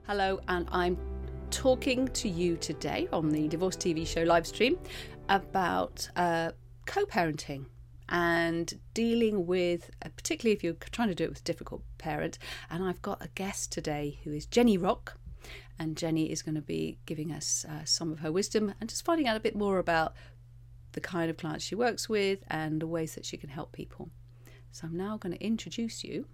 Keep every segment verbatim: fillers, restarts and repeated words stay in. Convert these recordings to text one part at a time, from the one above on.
Hello, and I'm talking to you today on the Divorce T V show live stream about uh, co-parenting and dealing with, uh, particularly if you're trying to do it with a difficult parent. And I've got a guest today who is Jenny Rock, and Jenny is going to be giving us uh, some of her wisdom and just finding out a bit more about the kind of clients she works with and the ways that she can help people. So I'm now going to introduce you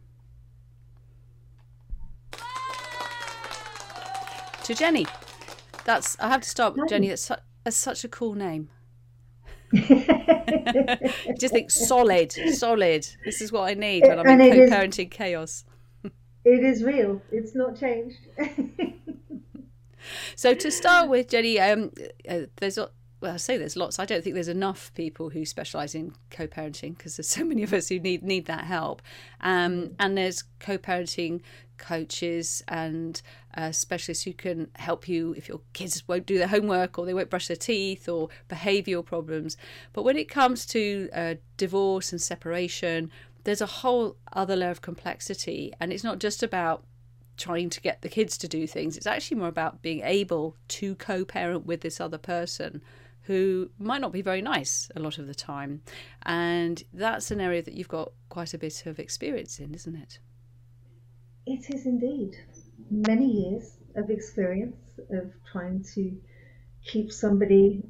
to Jenny. That's I have to start with Jenny. That's, su- that's such a cool name. Just think solid, solid. This is what I need when I'm and in co-parenting is, chaos. It is real. It's not changed. So to start with, Jenny, um, uh, there's well, I say there's lots. I don't think there's enough people who specialise in co-parenting because there's so many of us who need need that help. Um, and there's co-parenting coaches and uh, specialists who can help you if your kids won't do their homework or they won't brush their teeth or behavioural problems. But when it comes to uh, divorce and separation, there's a whole other layer of complexity, and it's not just about trying to get the kids to do things. It's actually more about being able to co-parent with this other person who might not be very nice a lot of the time. And that's an area that you've got quite a bit of experience in, isn't it? It is indeed. Many years of experience of trying to keep somebody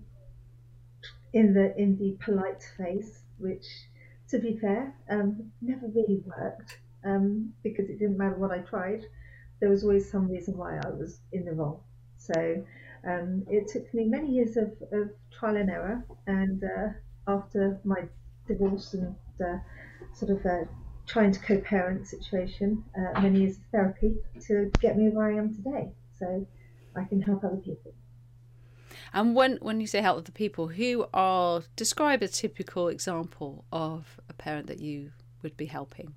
in the in the polite phase, which, to be fair, um, never really worked um, because it didn't matter what I tried. There was always some reason why I was in the wrong. So um, it took me many years of, of trial and error, and uh, after my divorce and uh, sort of uh, trying to co-parent situation, uh, many years of therapy to get me where I am today, so I can help other people. And when, when you say help other people, who are, describe a typical example of a parent that you would be helping.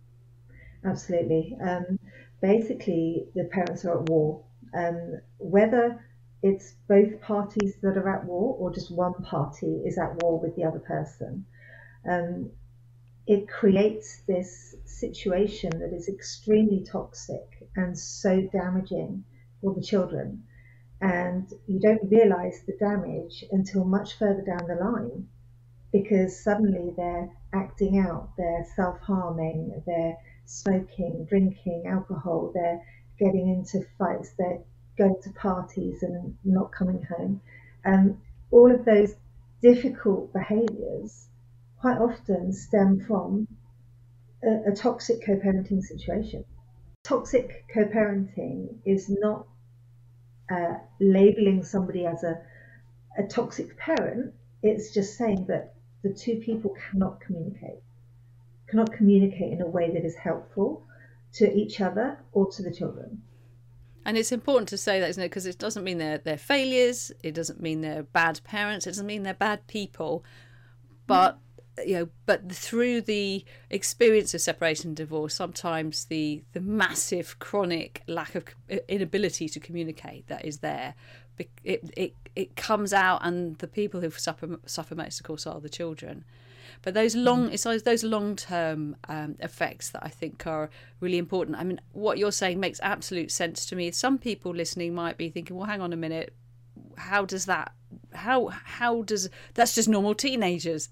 Absolutely. Um, basically, the parents are at war. Um, whether it's both parties that are at war or just one party is at war with the other person, um, it creates this situation that is extremely toxic and so damaging for the children. And you don't realize the damage until much further down the line, because suddenly they're acting out, they're self-harming, they're smoking, drinking alcohol, they're getting into fights, they're going to parties and not coming home. And all of those difficult behaviours quite often stem from a, a toxic co-parenting situation. Toxic co-parenting is not uh, labeling somebody as a, a toxic parent. It's just saying that the two people cannot communicate, cannot communicate in a way that is helpful to each other or to the children. And it's important to say that, isn't it? Because it doesn't mean they're, they're failures. It doesn't mean they're bad parents. It doesn't mean they're bad people. But, you know, but through the experience of separation and divorce, sometimes the, the massive chronic lack of inability to communicate that is there, it it, it comes out, and the people who suffer, suffer most, of course, are the children. But those long, it's those long-term um, effects that I think are really important. I mean, what you're saying makes absolute sense to me. Some people listening might be thinking, well, hang on a minute, how does that, how how does, that's just normal teenagers.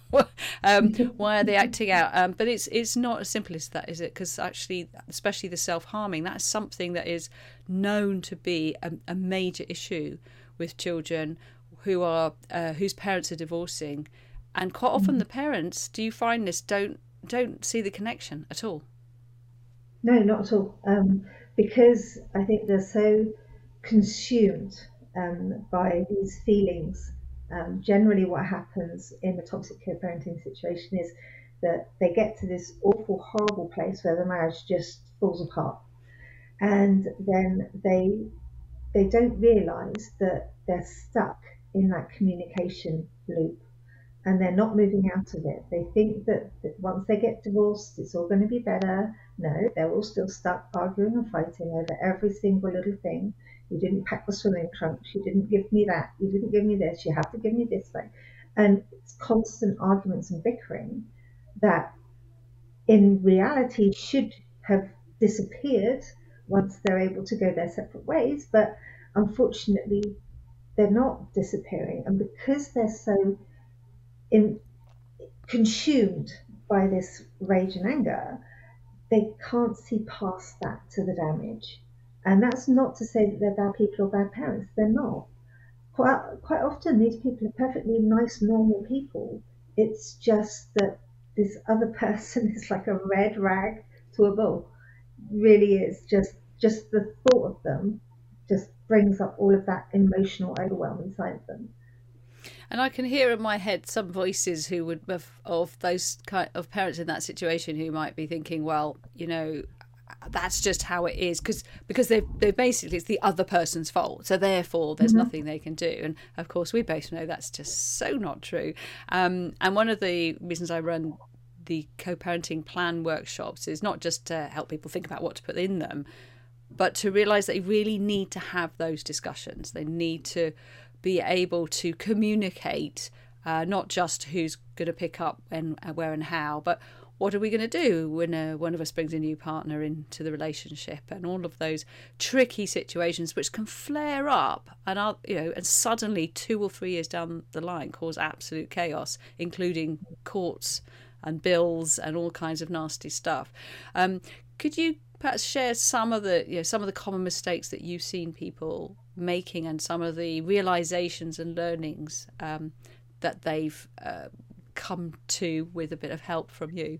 um, why are they acting out? Um, but it's it's not as simple as that, is it? Because actually, especially the self-harming, that's something that is known to be a, a major issue with children who are uh, whose parents are divorcing. And quite often the parents, do you find this, don't don't see the connection at all? No, not at all. Um, because I think they're so consumed um, by these feelings. Um, generally, what happens in a toxic co-parenting situation is that they get to this awful, horrible place where the marriage just falls apart, and then they they don't realise that they're stuck in that communication loop and they're not moving out of it. They think that, that once they get divorced, it's all going to be better. No, they're all still stuck arguing and fighting over every single little thing. You didn't pack the swimming trunks. You didn't give me that. You didn't give me this. You have to give me this way. And it's constant arguments and bickering that in reality should have disappeared once they're able to go their separate ways. But unfortunately, they're not disappearing. And because they're so in, consumed by this rage and anger, they can't see past that to the damage. And that's not to say that they're bad people or bad parents. They're not. Quite, quite often, these people are perfectly nice, normal people. It's just that this other person is like a red rag to a bull. Really is. Just, just the thought of them just brings up all of that emotional overwhelm inside of them. And I can hear in my head some voices who would of, of those kind of parents in that situation who might be thinking, well, you know, that's just how it is, because because they they basically, it's the other person's fault, so therefore there's mm-hmm. nothing they can do. And of course we both know that's just so not true. Um, and one of the reasons I run the co-parenting plan workshops is not just to help people think about what to put in them, but to realise they really need to have those discussions. They need to be able to communicate, uh, not just who's going to pick up and uh, where and how, but what are we going to do when uh, one of us brings a new partner into the relationship, and all of those tricky situations which can flare up and are, you know, and suddenly two or three years down the line cause absolute chaos, including courts and bills and all kinds of nasty stuff. Um, could you perhaps share some of the, you know, some of the common mistakes that you've seen people making, and some of the realizations and learnings um, that they've uh, come to with a bit of help from you?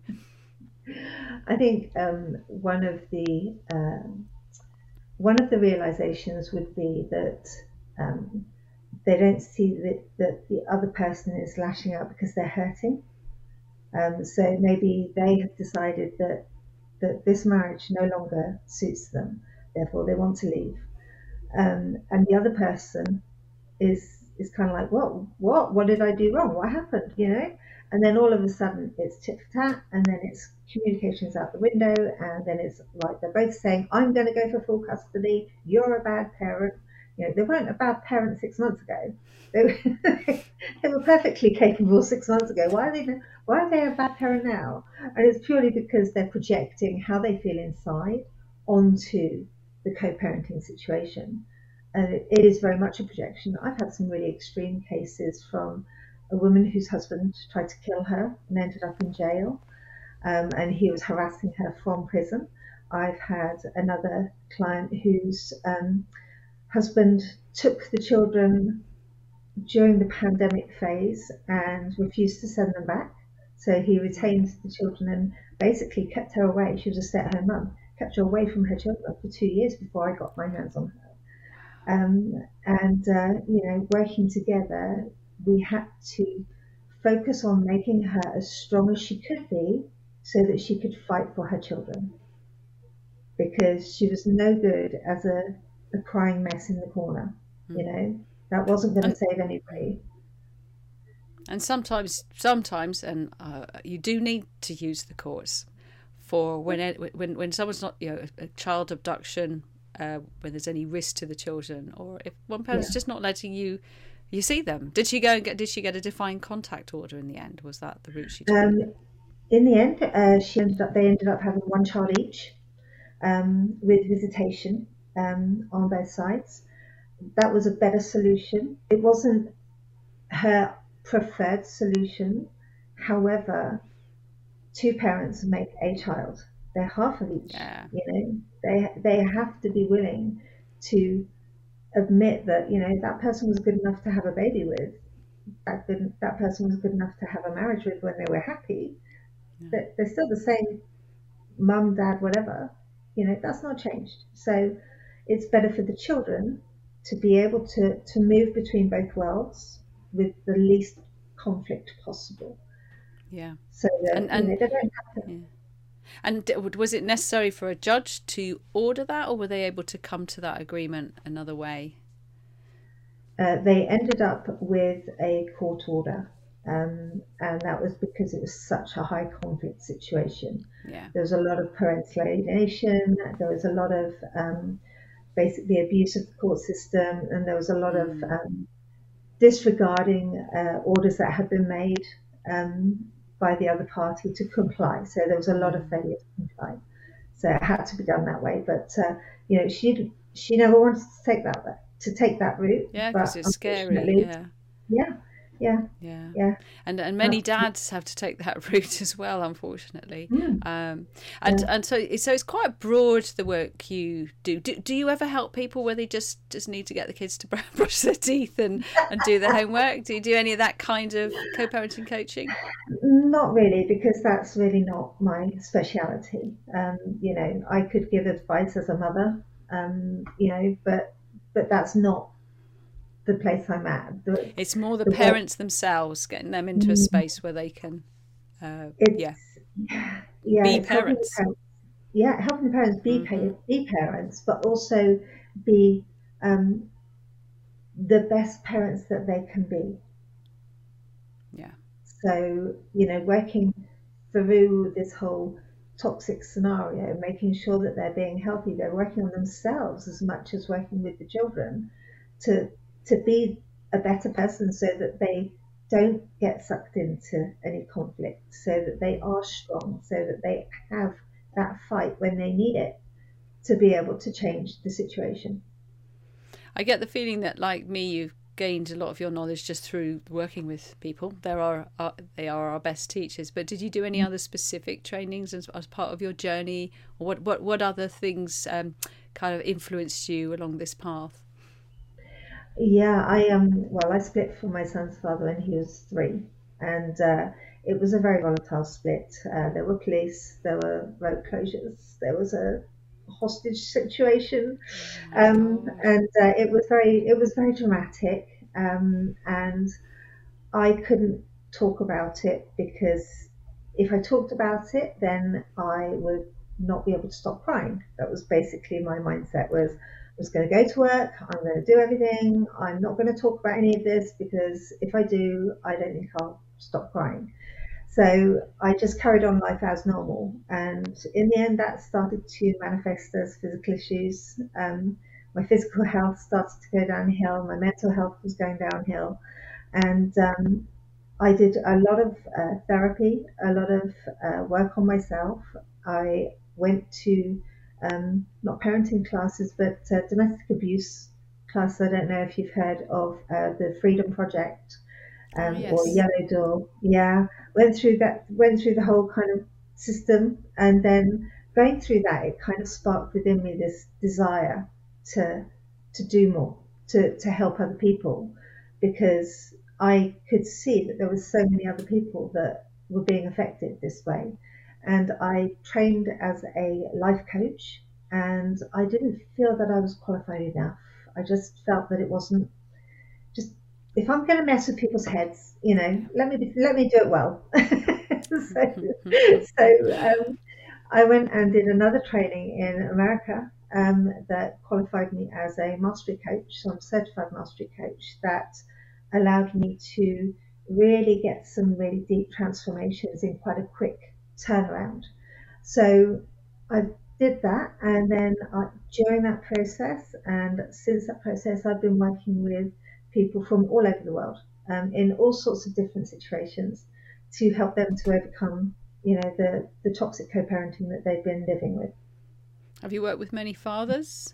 I think um, one of the uh, one of the realizations would be that um, they don't see that, that the other person is lashing out because they're hurting. Um, so maybe they have decided that that this marriage no longer suits them, therefore they want to leave. Um, and the other person is is kind of like, what, what, what did I do wrong? What happened? You know? And then all of a sudden it's tit for tat, and then it's communications out the window, and then it's like they're both saying, I'm going to go for full custody. You're a bad parent. You know, they weren't a bad parent six months ago. They were, they were perfectly capable six months ago. Why are they? Why are they a bad parent now? And it's purely because they're projecting how they feel inside onto the co-parenting situation. And it, it is very much a projection. I've had some really extreme cases from a woman whose husband tried to kill her and ended up in jail, um, and he was harassing her from prison. I've had another client whose um, husband took the children during the pandemic phase and refused to send them back. So he retained the children and basically kept her away. She was a stay-at-home mum, kept her away from her children for two years before I got my hands on her. Um, and, uh, you know, working together, we had to focus on making her as strong as she could be so that she could fight for her children. Because she was no good as a, a crying mess in the corner, mm. you know. That wasn't going to save anybody. And sometimes, sometimes, and uh, you do need to use the courts for when it, when when someone's not, you know, a, a child abduction, uh, when there's any risk to the children, or if one parent's yeah. just not letting you, you see them. Did she go and get? Did she get a defined contact order in the end? Was that the route she took? Um, in the end, uh, she ended up. They ended up having one child each, um, with visitation um, on both sides. That was a better solution. It wasn't her preferred solution. However, two parents make a child. They're half of each. Yeah. You know, they they have to be willing to admit that, you know, that person was good enough to have a baby with. That good, that person was good enough to have a marriage with when they were happy. Yeah. They're, they're still the same mum, dad, whatever. You know, that's not changed. So it's better for the children to be able to, to move between both worlds with the least conflict possible. Yeah. So that, and, and, you know, they don't have to. Yeah. And was it necessary for a judge to order that, or were they able to come to that agreement another way? Uh, they ended up with a court order, um, and that was because it was such a high conflict situation. Yeah. There was a lot of parental alienation, there was a lot of um, basically abuse of the court system, and there was a lot mm. of um, disregarding uh, orders that had been made um, by the other party to comply. So there was a lot of failure to comply. So it had to be done that way. But uh, You know, she she never wanted to take that to take that route, Yeah, because but it's scary. unfortunately, Yeah. yeah, yeah, Yeah, yeah, and and many absolutely. dads have to take that route as well, unfortunately. Mm, Um, and yeah. and so so it's quite broad, the work you do. Do do you ever help people where they just just need to get the kids to brush their teeth and and do their homework? Do you do any of that kind of co-parenting coaching? Not really, because that's really not my speciality. Um, you know, I could give advice as a mother, um, you know, but but that's not the place I'm at. The It's more the the work, parents themselves, getting them into a mm, space where they can, uh, it's yeah, yeah, be it's helping the parents. parents, yeah, helping the parents be Hmm. pa- be parents, but also be um, the best parents that they can be. Yeah. So, you know, working through this whole toxic scenario, making sure that they're being healthy, they're working on themselves as much as working with the children to to be a better person so that they don't get sucked into any conflict, so that they are strong, so that they have that fight when they need it to be able to change the situation. I get the feeling that, like me, you've gained a lot of your knowledge just through working with people. There are uh, they are our best teachers. But did you do any other specific trainings as, as part of your journey, or what what what other things um, kind of influenced you along this path? Yeah, I um well, I split from my son's father when he was three, and uh, it was a very volatile split. Uh, there were police, there were road closures, there was a hostage situation, Oh my um, God. and uh, it was very it was very dramatic. Um, and I couldn't talk about it because if I talked about it, then I would not be able to stop crying. That was basically my mindset was I was going to go to work, I'm going to do everything, I'm not going to talk about any of this because if I do, I don't think I'll stop crying. So I just carried on life as normal. And in the end, that started to manifest as physical issues. Um, my physical health started to go downhill, my mental health was going downhill. And um, I did a lot of uh, therapy, a lot of uh, work on myself. I went to um, not parenting classes, but uh, domestic abuse class. I don't know if you've heard of uh, the Freedom Project Oh um, or yes. Yellow Door. Yeah, went through that, went through the whole kind of system, and then going through that, it kind of sparked within me this desire to to do more, to to help other people, because I could see that there were so many other people that were being affected this way, and I trained as a life coach, and I didn't feel that I was qualified enough. I just felt that it wasn't just if I'm going to mess with people's heads, you know, Yeah. let me be, let me do it well. so so um, I went and did another training in America um, that qualified me as a mastery coach. So I'm a certified mastery coach that allowed me to really get some really deep transformations in quite a quick turnaround. So I did that, and then I, during that process, and since that process, I've been working with people from all over the world um, in all sorts of different situations to help them to overcome, you know, the the toxic co-parenting that they've been living with. Have you worked with many fathers?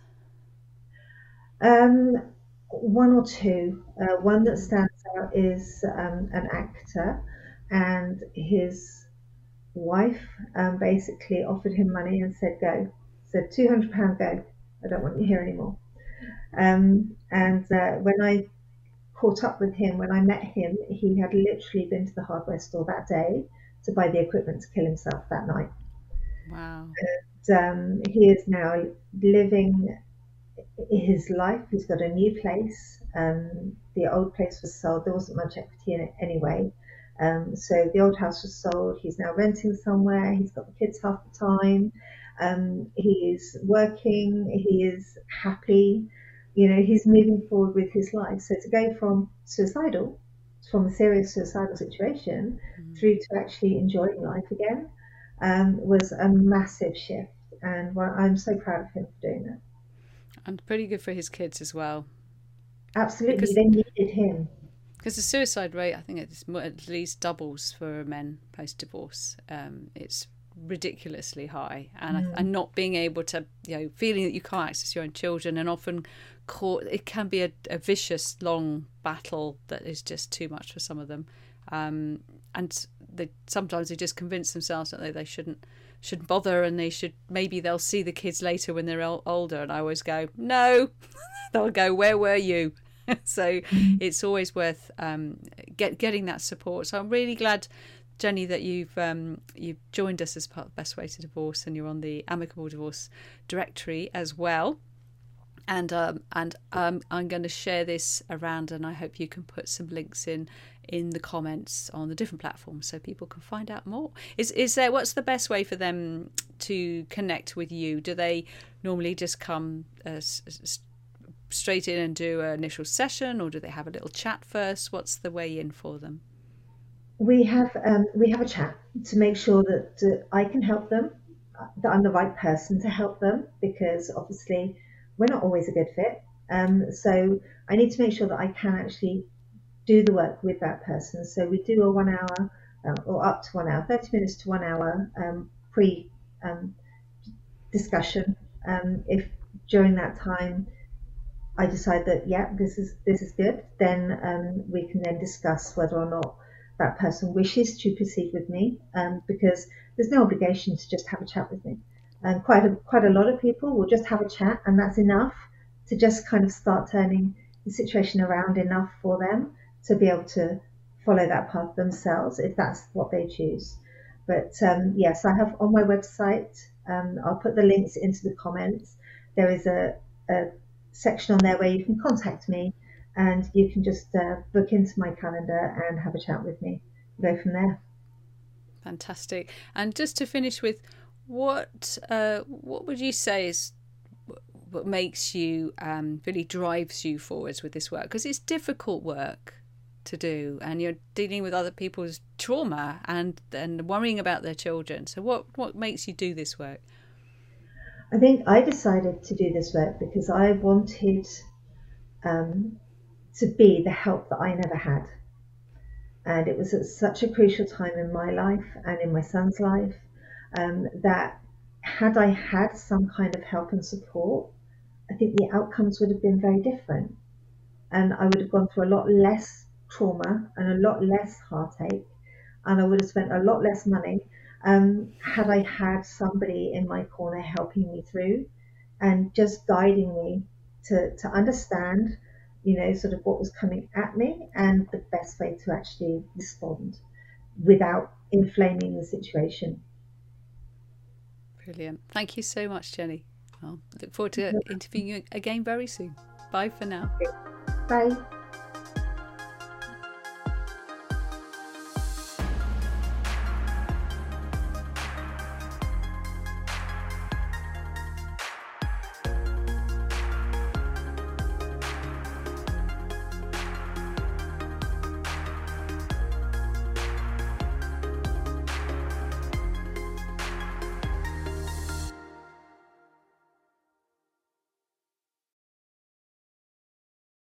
Um, One or two. Uh, one that Mm. stands out is um, an actor, and his wife um, basically offered him money and said, "Go." Said two hundred pound, go. I don't want you here anymore. Um, and uh, when I caught up with him, when I met him, he had literally been to the hardware store that day to buy the equipment to kill himself that night. Wow. Um, he is now living his life. He's got a new place. Um, the old place was sold. There wasn't much equity in it anyway. Um, so the old house was sold. He's now renting somewhere. He's got the kids half the time. Um, he is working. He is happy. You know, he's moving forward with his life. So to go from suicidal, from a serious suicidal situation, Mm. through to actually enjoying life again, um, was a massive shift. And well, I'm so proud of him for doing that. And pretty good for his kids as well, Absolutely, because they needed him. because the suicide rate, I think it's at least doubles for men post divorce. Um, it's ridiculously high, and Mm. and not being able to, you know, feeling that you can't access your own children, and often caught, it can be a, a vicious long battle that is just too much for some of them, um, and they sometimes they just convince themselves that they, they shouldn't shouldn't bother, and they should, maybe they'll see the kids later when they're ol- older, and I always go, no. They'll go, where were you? So it's always worth um, get, getting that support. So I'm really glad, Jenny, that you've um, you've joined us as part of Best Way to Divorce, and you're on the Amicable Divorce Directory as well. And um, and um, I'm going to share this around, and I hope you can put some links in in the comments on the different platforms so people can find out more. Is is there, what's the best way for them to connect with you? Do they normally just come uh, straight in and do an initial session, or do they have a little chat first? What's the way in for them? We have um, we have a chat to make sure that uh, I can help them, that I'm the right person to help them, because obviously we're not always a good fit. Um, so I need to make sure that I can actually do the work with that person. So we do a one hour uh, or up to one hour, thirty minutes to one hour um, pre um, discussion. Um, if during that time I decide that, yeah, this is this is good, then um, we can then discuss whether or not that person wishes to proceed with me, um, because there's no obligation to just have a chat with me. And quite a, quite a lot of people will just have a chat, and that's enough to just kind of start turning the situation around enough for them to be able to follow that path themselves, if that's what they choose. But um, yes, I have on my website, um, I'll put the links into the comments. There is a, a section on there where you can contact me, and you can just uh, book into my calendar and have a chat with me. Go from there. Fantastic. And just to finish with, what uh, what would you say is what makes you um, really drives you forwards with this work? Because it's difficult work to do, and you're dealing with other people's trauma and and worrying about their children. So what what makes you do this work? I think I decided to do this work because I wanted um, to be the help that I never had. And it was at such a crucial time in my life and in my son's life um, that had I had some kind of help and support, I think the outcomes would have been very different. And I would have gone through a lot less trauma and a lot less heartache, and I would have spent a lot less money um, had I had somebody in my corner helping me through and just guiding me to, to understand, you know, sort of what was coming at me and the best way to actually respond without inflaming the situation. Brilliant. Thank you so much, Jenny. I'll look forward to interviewing you again very soon. Bye for now. Bye.